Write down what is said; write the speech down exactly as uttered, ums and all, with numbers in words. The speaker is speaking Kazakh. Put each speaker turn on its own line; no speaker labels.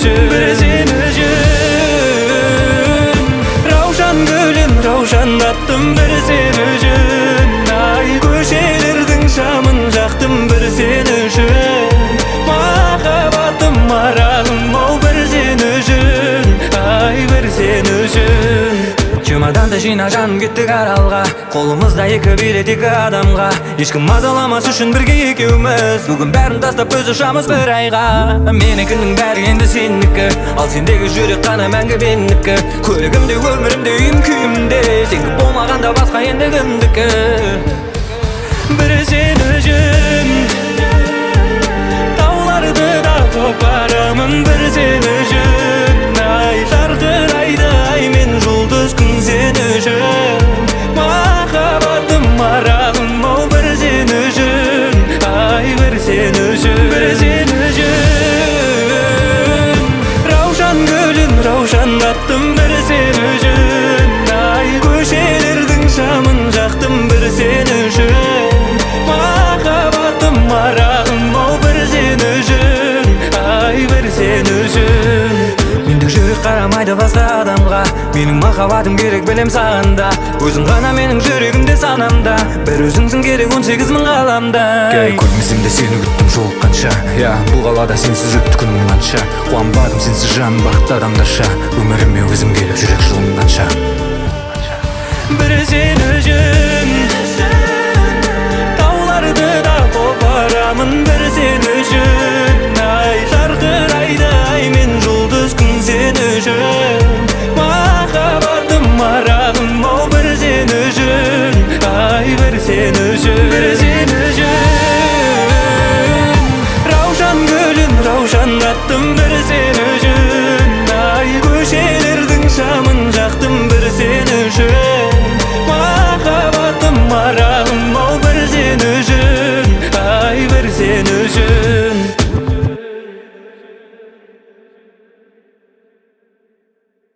üçün, bir sen üçün. Ravşan gülün, ravşan attım bir sen üçün. Ay köşelerdin şamın jaktım bir sen üçün. Mahabatım maralım o bir sen üçün. Ay bir sen üçün. Чемодан жинажан кеттік аралға, қолымызда екі билет екі адамға. Ешкім мазаламас үшін бірге екеуміз, бүгін бәрін тастап көз ашамыз бір айға. Менікінің бәрі енді сенікі, ал сендегі жүрек қана мәңгі менікі. Көлігімде, өмірімде, үйім күйімде, сенікі болмағанда басқа енді кімдікі. Бір сен үшін тауларды да қопарамын, бір сен үшін. Ай жарқырайды ай мен жұлдыз күн сен үшін. Махаббатым маралым ау бір сен үшін. Ай бір сен үшін, бір сен үшін. Раушан гүлін раушан аттым бір сен үшін. Ай көшелердің шамын жақтым бір сен үшін. Махаббатым маралым ау бір сен үшін. Ай бір сен үшін. Мендік жүрек қарамайды басқа адамға, менің махаббатым керек білем сағанда. Өзің ғана менің жүрегімде санамда, бір өзіңсің керек он сегіз мың ғаламда.
Кәй көрмесем де сені күттім жолыққанша, я бұл қалада сенсіз өтті күнім қанша. Қуанбадым сенсіз жан бақытты адамдарша, өміріме өзім келіп жүрек жылынғанша.
Бір сен үшін тауларды да қопарамын, бір сен үшін. Ай жарқырайды ай мен жұлдыз күн сен үшін. Махаббатым маралым ау бір сен үшін. Ай бір сен үшін.